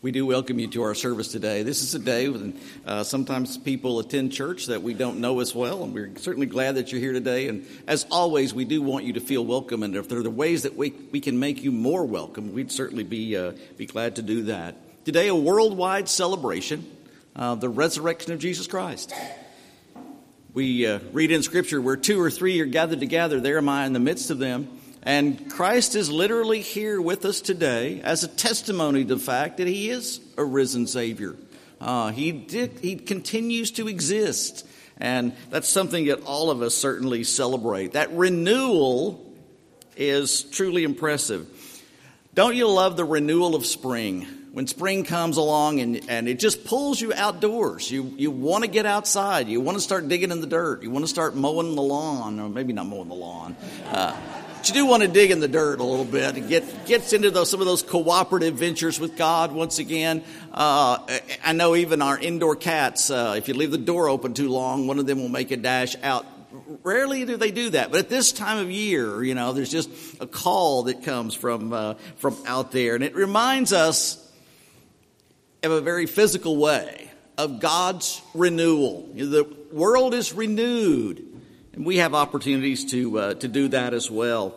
We do welcome you to our service today. This is a day when sometimes people attend church that we don't know as well, and we're certainly glad that you're here today. And as always, we do want you to feel welcome, and if there are ways that we can make you more welcome, we'd certainly be glad to do that. Today, a worldwide celebration of the resurrection of Jesus Christ. We read in Scripture, where two or three are gathered together, there am I in the midst of them. And Christ is literally here with us today as a testimony to the fact that he is a risen Savior. He continues to exist. And that's something that all of us certainly celebrate. That renewal is truly impressive. Don't you love the renewal of spring? When spring comes along and it just pulls you outdoors. You want to get outside. You want to start digging in the dirt. You want to start mowing the lawn. Or maybe not mowing the lawn. But you do want to dig in the dirt a little bit and gets into some of those cooperative ventures with God once again. I know even our indoor cats, if you leave the door open too long, one of them will make a dash out. Rarely do they do that, but at this time of year, there's just a call that comes from out there, and it reminds us of a very physical way of God's renewal. The world is renewed. And we have opportunities to do that as well.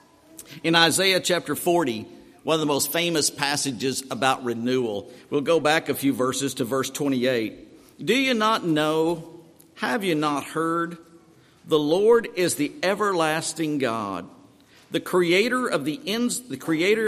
In Isaiah chapter 40, one of the most famous passages about renewal, we'll go back a few verses to verse 28. Do you not know? Have you not heard? The Lord is the everlasting God, the creator of the ends of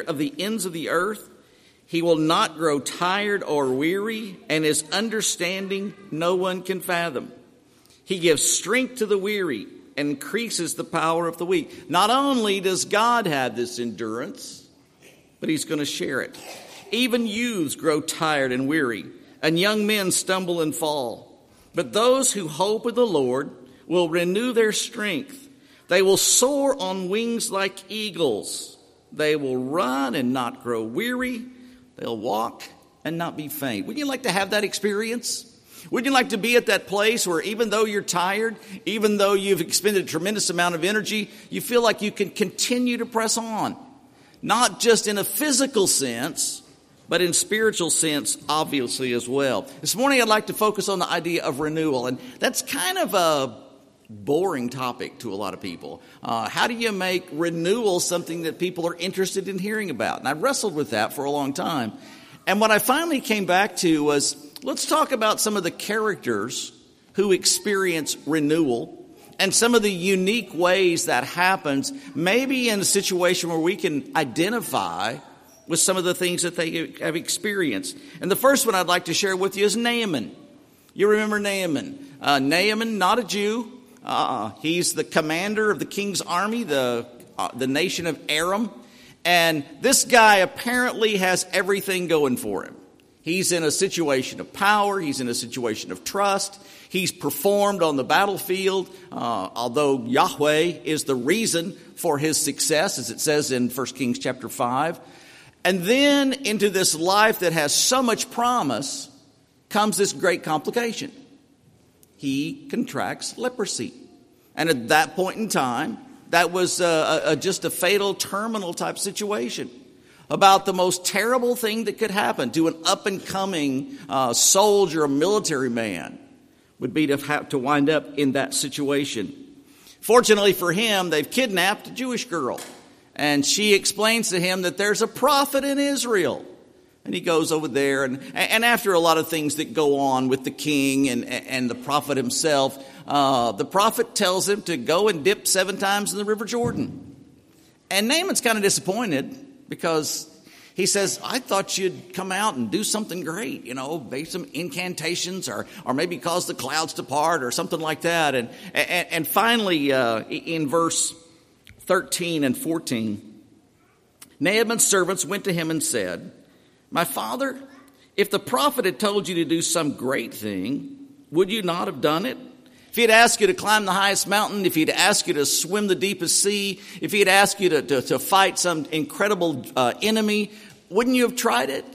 the earth. He will not grow tired or weary, and his understanding no one can fathom. He gives strength to the weary and increases the power of the weak. Not only does God have this endurance, but he's going to share it. Even youths grow tired and weary, and young men stumble and fall. But those who hope in the Lord will renew their strength. They will soar on wings like eagles. They will run and not grow weary. They'll walk and not be faint. Wouldn't you like to have that experience? Wouldn't you like to be at that place where even though you're tired, even though you've expended a tremendous amount of energy, you feel like you can continue to press on? Not just in a physical sense, but in spiritual sense, obviously, as well. This morning, I'd like to focus on the idea of renewal, and that's kind of a boring topic to a lot of people. How do you make renewal something that people are interested in hearing about? And I wrestled with that for a long time. And what I finally came back to was, let's talk about some of the characters who experience renewal and some of the unique ways that happens, maybe in a situation where we can identify with some of the things that they have experienced. And the first one I'd like to share with you is Naaman. You remember Naaman. Naaman, not a Jew. He's the commander of the king's army, the nation of Aram. And this guy apparently has everything going for him. He's in a situation of power. He's in a situation of trust. He's performed on the battlefield, although Yahweh is the reason for his success, as it says in 1 Kings chapter 5. And then into this life that has so much promise comes this great complication. He contracts leprosy. And at that point in time, that was just a fatal terminal type situation. About the most terrible thing that could happen to an up-and-coming soldier, a military man, would be to have to wind up in that situation. Fortunately for him, they've kidnapped a Jewish girl. And she explains to him that there's a prophet in Israel. And he goes over there, and after a lot of things that go on with the king and the prophet himself, the prophet tells him to go and dip 7 times in the River Jordan. And Naaman's kind of disappointed because he says, I thought you'd come out and do something great, make some incantations or maybe cause the clouds to part or something like that. And finally, in verse 13 and 14, Naaman's servants went to him and said, my father, if the prophet had told you to do some great thing, would you not have done it? If he had asked you to climb the highest mountain, if he had asked you to swim the deepest sea, if he had asked you to fight some incredible enemy, wouldn't you have tried it?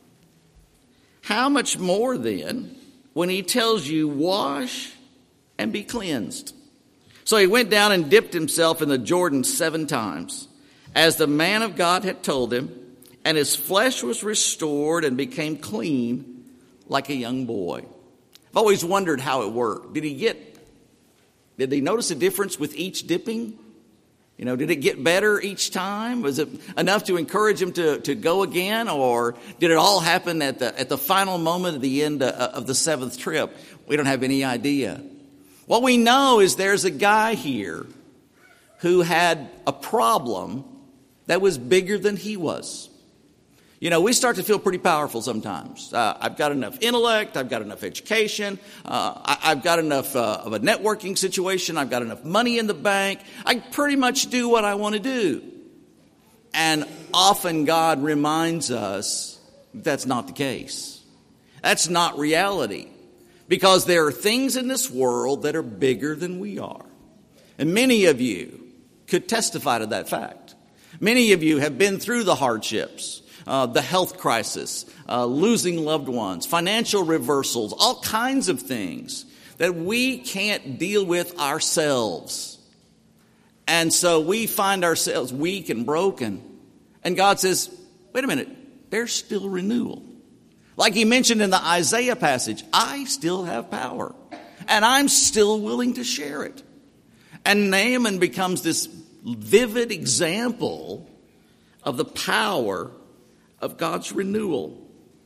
How much more then when he tells you, wash and be cleansed? So he went down and dipped himself in the Jordan 7 times, as the man of God had told him, and his flesh was restored and became clean like a young boy. I've always wondered how it worked. Did he notice a difference with each dipping? Did it get better each time? Was it enough to encourage him to go again? Or did it all happen at the final moment at the end of the seventh trip? We don't have any idea. What we know is there's a guy here who had a problem that was bigger than he was. We start to feel pretty powerful sometimes. I've got enough intellect. I've got enough education. I've got enough of a networking situation. I've got enough money in the bank. I pretty much do what I want to do. And often God reminds us that's not the case. That's not reality. Because there are things in this world that are bigger than we are. And many of you could testify to that fact. Many of you have been through the hardships. The health crisis, losing loved ones, financial reversals, all kinds of things that we can't deal with ourselves. And so we find ourselves weak and broken. And God says, wait a minute, there's still renewal. Like he mentioned in the Isaiah passage, I still have power. And I'm still willing to share it. And Naaman becomes this vivid example of the power of God's renewal.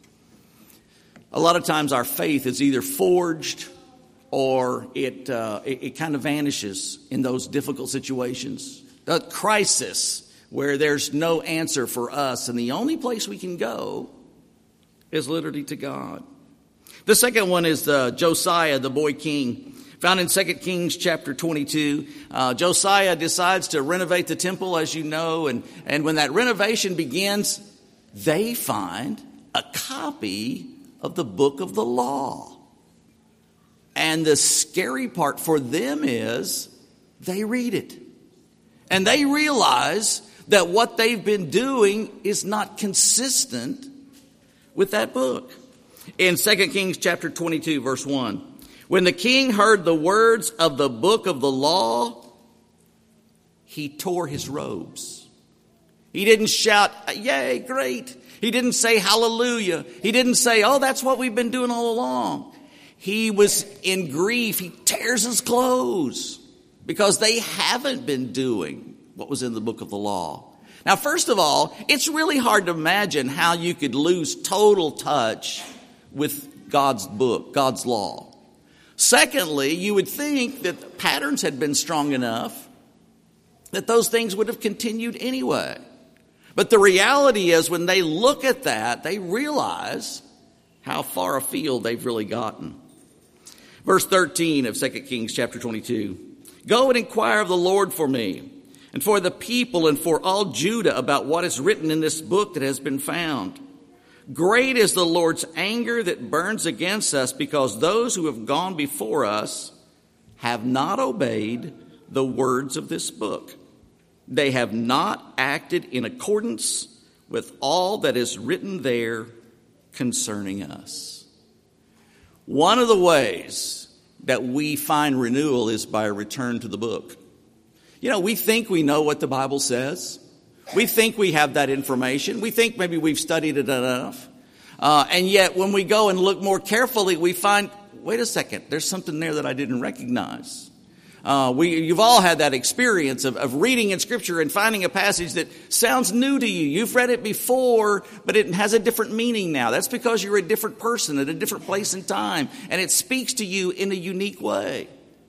A lot of times our faith is either forged or it kind of vanishes in those difficult situations. The crisis where there's no answer for us, and the only place we can go is literally to God. The second one is Josiah, the boy king. Found in 2 Kings chapter 22, Josiah decides to renovate the temple, as you know, and when that renovation begins, they find a copy of the book of the law. And the scary part for them is they read it. And they realize that what they've been doing is not consistent with that book. In 2 Kings chapter 22, verse 1, when the king heard the words of the book of the law, he tore his robes. He didn't shout, yay, great. He didn't say hallelujah. He didn't say, oh, that's what we've been doing all along. He was in grief. He tears his clothes because they haven't been doing what was in the book of the law. Now, first of all, it's really hard to imagine how you could lose total touch with God's book, God's law. Secondly, you would think that the patterns had been strong enough that those things would have continued anyway. But the reality is when they look at that, they realize how far afield they've really gotten. Verse 13 of 2 Kings chapter 22. Go and inquire of the Lord for me and for the people and for all Judah about what is written in this book that has been found. Great is the Lord's anger that burns against us because those who have gone before us have not obeyed the words of this book. They have not acted in accordance with all that is written there concerning us. One of the ways that we find renewal is by a return to the book. We think we know what the Bible says. We think we have that information. We think maybe we've studied it enough. And yet when we go and look more carefully, we find, wait a second, there's something there that I didn't recognize. You've all had that experience of reading in Scripture and finding a passage that sounds new to you. You've read it before, but it has a different meaning now. That's because you're a different person at a different place and time, and it speaks to you in a unique way.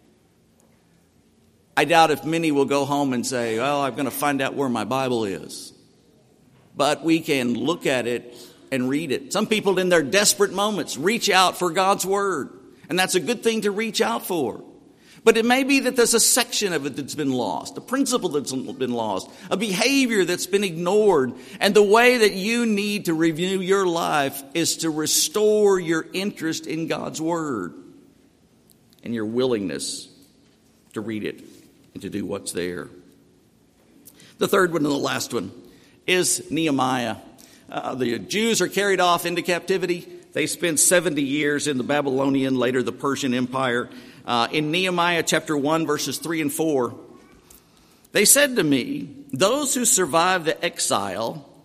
I doubt if many will go home and say, well, I'm going to find out where my Bible is. But we can look at it and read it. Some people in their desperate moments reach out for God's Word, and that's a good thing to reach out for. But it may be that there's a section of it that's been lost, a principle that's been lost, a behavior that's been ignored. And the way that you need to renew your life is to restore your interest in God's Word and your willingness to read it and to do what's there. The third one and the last one is Nehemiah. The Jews are carried off into captivity. They spent 70 years in the Babylonian, later the Persian Empire. In Nehemiah chapter 1, verses 3 and 4, they said to me, those who survive the exile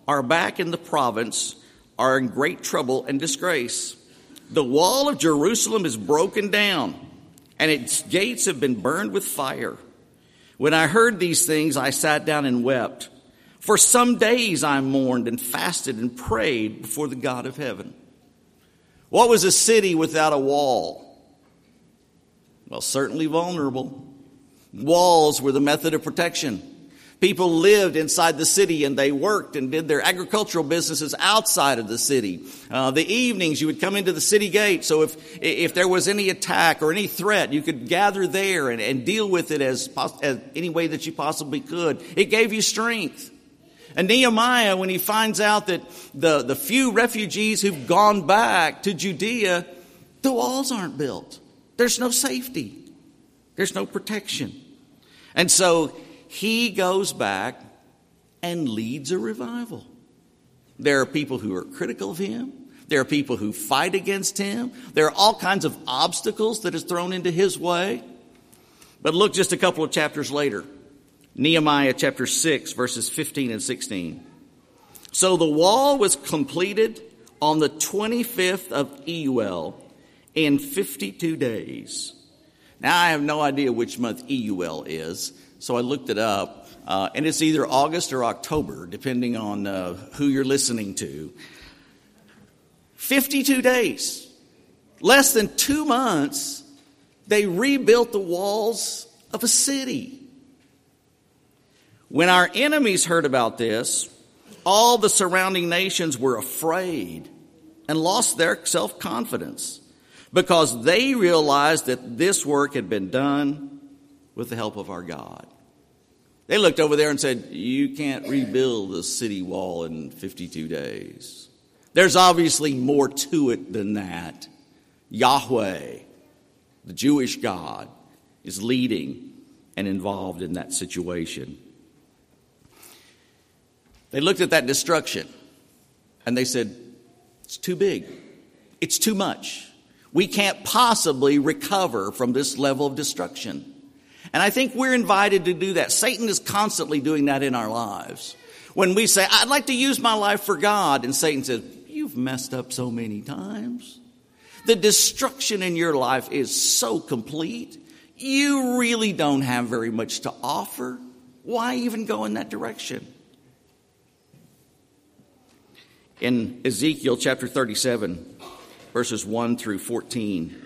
are back in the province are in great trouble and disgrace. The wall of Jerusalem is broken down, and its gates have been burned with fire. When I heard these things, I sat down and wept. For some days I mourned and fasted and prayed before the God of heaven. What was a city without a wall? Well, certainly vulnerable. Walls were the method of protection. People lived inside the city, and they worked and did their agricultural businesses outside of the city. The evenings, you would come into the city gate. So if there was any attack or any threat, you could gather there and deal with it as any way that you possibly could. It gave you strength. And Nehemiah, when he finds out that the few refugees who've gone back to Judea, the walls aren't built. There's no safety. There's no protection. And so he goes back and leads a revival. There are people who are critical of him. There are people who fight against him. There are all kinds of obstacles that is thrown into his way. But look just a couple of chapters later. Nehemiah chapter 6, verses 15 and 16. So the wall was completed on the 25th of Elul in 52 days. Now, I have no idea which month Elul is, so I looked it up, and it's either August or October, depending on who you're listening to. 52 days, less than 2 months, they rebuilt the walls of a city. When our enemies heard about this, all the surrounding nations were afraid and lost their self-confidence because they realized that this work had been done with the help of our God. They looked over there and said, you can't rebuild the city wall in 52 days. There's obviously more to it than that. Yahweh, the Jewish God, is leading and involved in that situation. They looked at that destruction and they said, it's too big. It's too much. We can't possibly recover from this level of destruction. And I think we're invited to do that. Satan is constantly doing that in our lives. When we say, I'd like to use my life for God, and Satan says, you've messed up so many times. The destruction in your life is so complete. You really don't have very much to offer. Why even go in that direction? In Ezekiel chapter 37, verses 1 through 14,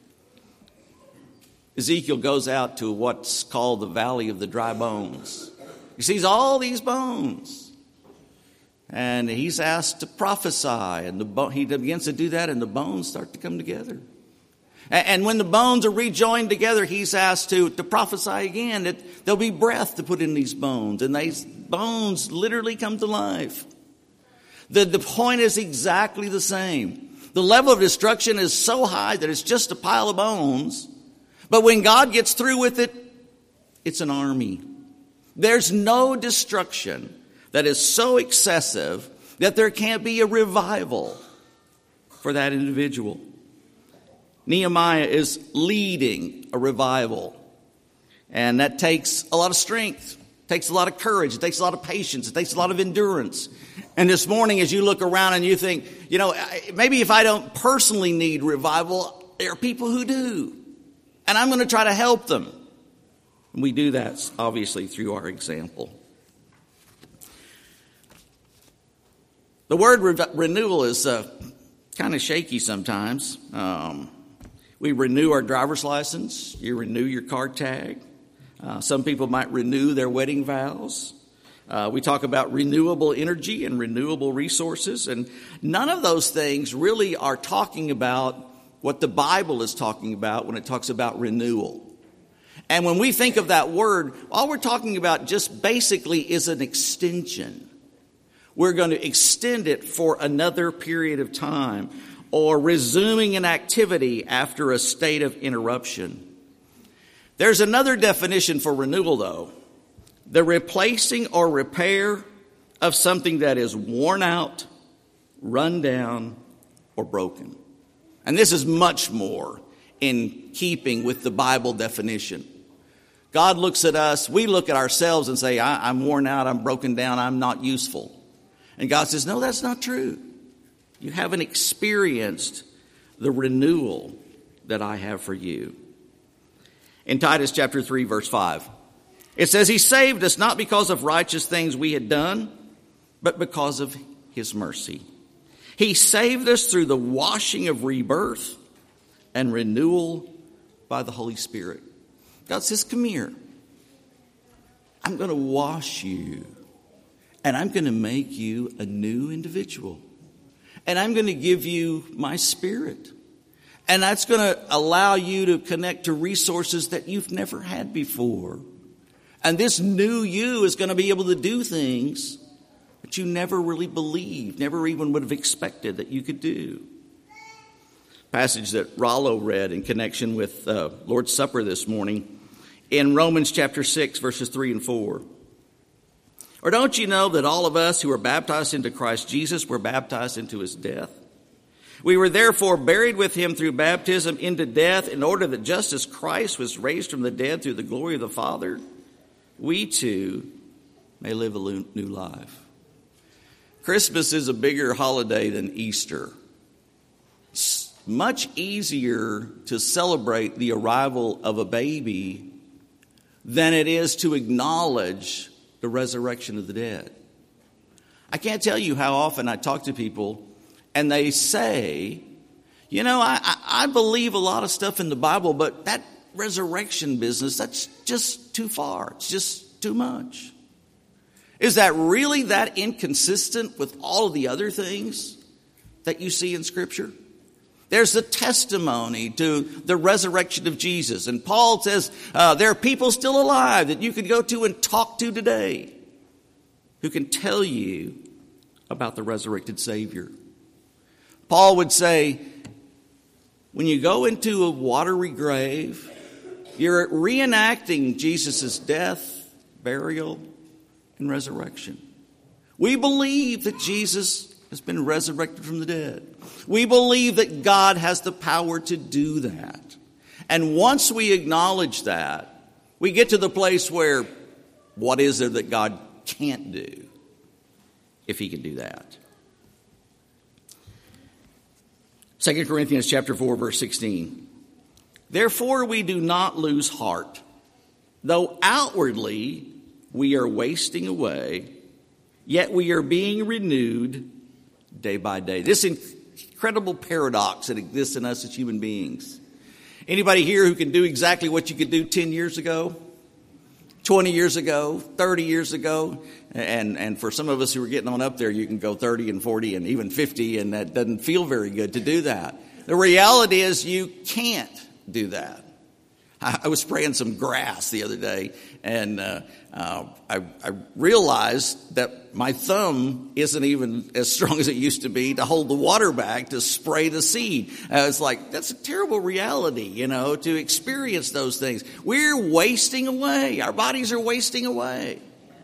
Ezekiel goes out to what's called the Valley of the Dry Bones. He sees all these bones, and he's asked to prophesy, and he begins to do that, and the bones start to come together. And when the bones are rejoined together, he's asked to prophesy again that there'll be breath to put in these bones, and these bones literally come to life. The point is exactly the same. The level of destruction is so high that it's just a pile of bones. But when God gets through with it, it's an army. There's no destruction that is so excessive that there can't be a revival for that individual. Nehemiah is leading a revival. And that takes a lot of strength. It takes a lot of courage. It takes a lot of patience. It takes a lot of endurance. And this morning, as you look around and you think, maybe if I don't personally need revival, there are people who do. And I'm going to try to help them. And we do that, obviously, through our example. The word renewal is kind of shaky sometimes. We renew our driver's license. You renew your car tag. Some people might renew their wedding vows. We talk about renewable energy and renewable resources. And none of those things really are talking about what the Bible is talking about when it talks about renewal. And when we think of that word, all we're talking about just basically is an extension. We're going to extend it for another period of time, or resuming an activity after a state of interruption. There's another definition for renewal, though. The replacing or repair of something that is worn out, run down, or broken. And this is much more in keeping with the Bible definition. God looks at us, we look at ourselves and say, I'm worn out, I'm broken down, I'm not useful. And God says, no, that's not true. You haven't experienced the renewal that I have for you. In Titus chapter 3, verse 5, it says, he saved us not because of righteous things we had done, but because of his mercy. He saved us through the washing of rebirth and renewal by the Holy Spirit. God says, come here. I'm going to wash you, and I'm going to make you a new individual. And I'm going to give you my Spirit. And that's going to allow you to connect to resources that you've never had before. And this new you is going to be able to do things that you never really believed, never even would have expected that you could do. Passage that Rollo read in connection with Lord's Supper this morning in Romans chapter 6, verses 3 and 4. Or don't you know that all of us who were baptized into Christ Jesus were baptized into his death? We were therefore buried with him through baptism into death, in order that just as Christ was raised from the dead through the glory of the Father, we too may live a new life. Christmas is a bigger holiday than Easter. It's much easier to celebrate the arrival of a baby than it is to acknowledge the resurrection of the dead. I can't tell you how often I talk to people and they say, you know, I believe a lot of stuff in the Bible, but that resurrection business, that's just too far. It's just too much. Is that really that inconsistent with all of the other things that you see in Scripture? There's a testimony to the resurrection of Jesus. And Paul says there are people still alive that you could go to and talk to today who can tell you about the resurrected Savior. Paul would say, when you go into a watery grave, you're reenacting Jesus' death, burial, and resurrection. We believe that Jesus has been resurrected from the dead. We believe that God has the power to do that. And once we acknowledge that, we get to the place where, what is there that God can't do if he can do that? 2 Corinthians chapter 4, verse 16. Therefore we do not lose heart, though outwardly we are wasting away, yet we are being renewed day by day. This incredible paradox that exists in us as human beings. Anybody here who can do exactly what you could do 10 years ago, 20 years ago, 30 years ago? And for some of us who are getting on up there, you can go 30 and 40 and even 50, and that doesn't feel very good to do that. The reality is you can't do that. I was spraying some grass the other day, and I realized that my thumb isn't even as strong as it used to be to hold the water back to spray the seed. It's like, that's a terrible reality, you know, to experience those things. We're wasting away. Our bodies are wasting away.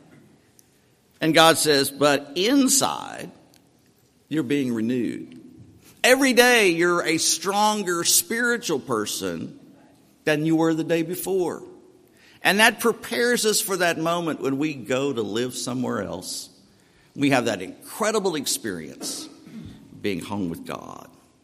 And God says, but inside, you're being renewed. Every day, you're a stronger spiritual person than you were the day before. And that prepares us for that moment when we go to live somewhere else. We have that incredible experience being home with God.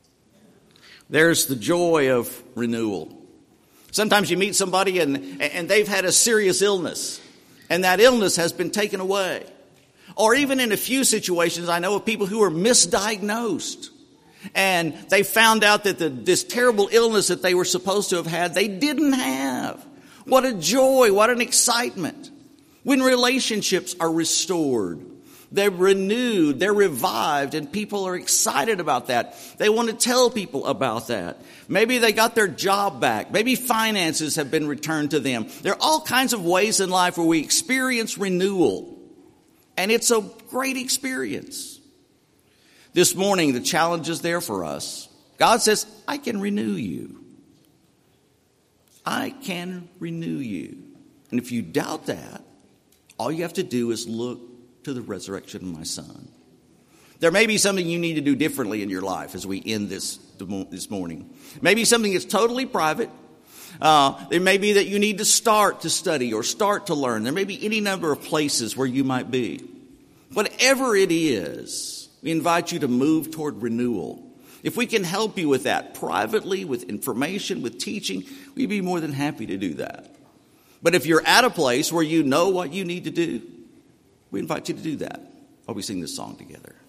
There's the joy of renewal. Sometimes you meet somebody and they've had a serious illness, and that illness has been taken away. Or even in a few situations, I know of people who are misdiagnosed. And they found out that this terrible illness that they were supposed to have had, they didn't have. What a joy, what an excitement. When relationships are restored, they're renewed, they're revived, and people are excited about that. They want to tell people about that. Maybe they got their job back. Maybe finances have been returned to them. There are all kinds of ways in life where we experience renewal. And it's a great experience. This morning, the challenge is there for us. God says, I can renew you. I can renew you. And if you doubt that, all you have to do is look to the resurrection of my Son. There may be something you need to do differently in your life as we end this morning. Maybe something that's totally private. There may be that you need to start to study or start to learn. There may be any number of places where you might be. Whatever it is, we invite you to move toward renewal. If we can help you with that privately, with information, with teaching, we'd be more than happy to do that. But if you're at a place where you know what you need to do, we invite you to do that while we sing this song together.